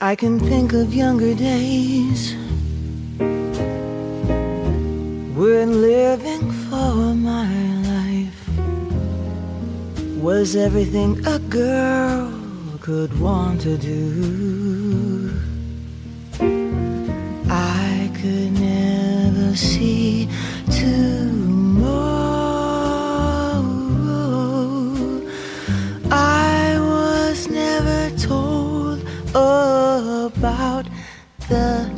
I can think of younger days when living for my life was everything a girl could want to do. I could never see tomorrow. I was never told about the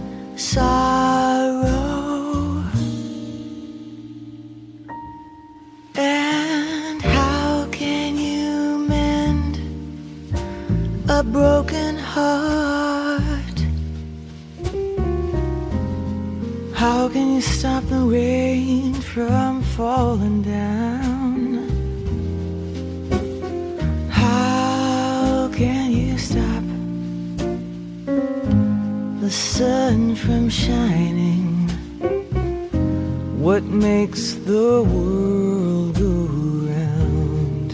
sorrow. And how can you mend a broken heart? How can you stop the rain from falling down? How can you stop the sun from shining? What makes the world go round?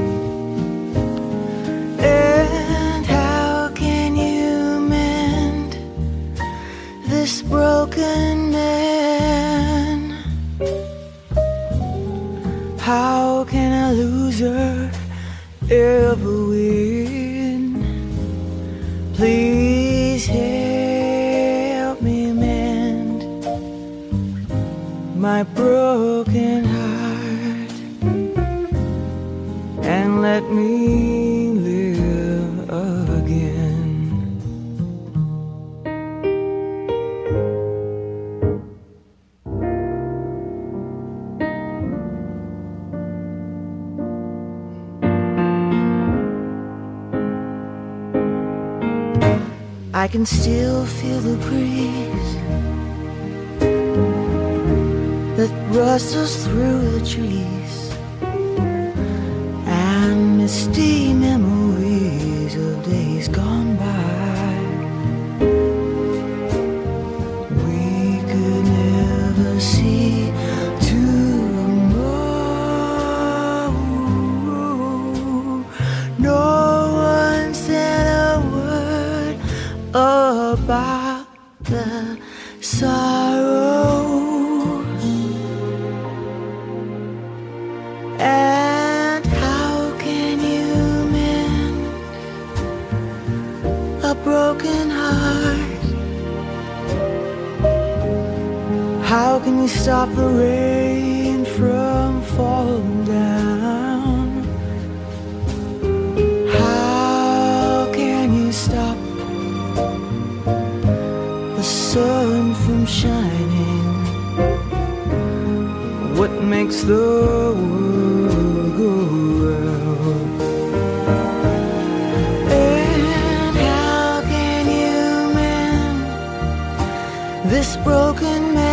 And how can you mend this broken man? How can a loser ever win? Please help me mend my broken heart and let me live again. I can still feel the breeze that rustles through the trees, and misty memories of days gone by. We could never see tomorrow. No one said a word about the sorrow. And how can you mend a broken heart? How can you stop the rain from falling down? How can you stop the sun from shining? What makes the world go round? And how can you mend this broken man?